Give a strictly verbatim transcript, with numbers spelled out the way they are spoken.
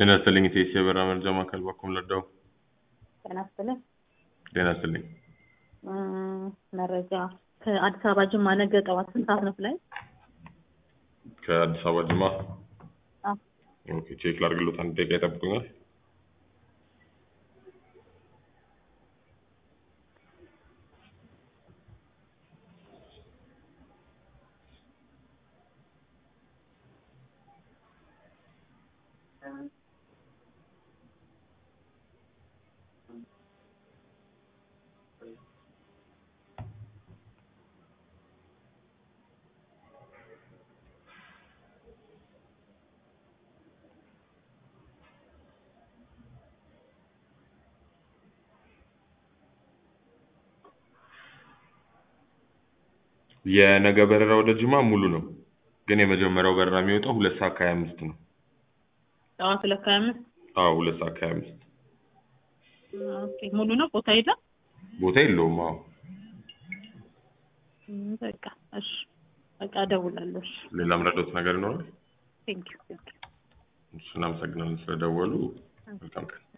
ጤና ይስጥልኝ ኢቴስ የበራ መረጃ ማዕከል በኩል ለዳው ጤና ይስጥልኝ። ጤና ይስጥልኝ። መረጃ ከአዲስ አበባ ጅማ ነገ ጠዋት ስንት ሰዓት ነው ፍላይት? ከአዲስ አበባ ጅማ አዎ ኦኬ ቼክ ላድርግሎት አንድ ደቂቃ ይጠብቁኛል። የነገ በረራ ወደ ጅማ ሙሉ ነው፣ ግን የመጀመሪያው በረራ የሚወጣው ሁለት ሰዓት ከሃያ አምስት ነው። ጠዋት ሁለት ከሃያ አምስት አዎ ሁለት ሰዓት ከሃያ አምስት ኦኬ ሙሉ ነው። ቦታ የለም? ቦታ የለውም። አዎ እም፣ በቃ እሺ፣ በቃ እደውላለሁ። እሺ ሌላ ምረዳት ነገር ይኖራል? ቴንክ ዩ ቴንክ ዩ እሺ እናመሰግናለን ስለደወሉ። መልካም ቀን።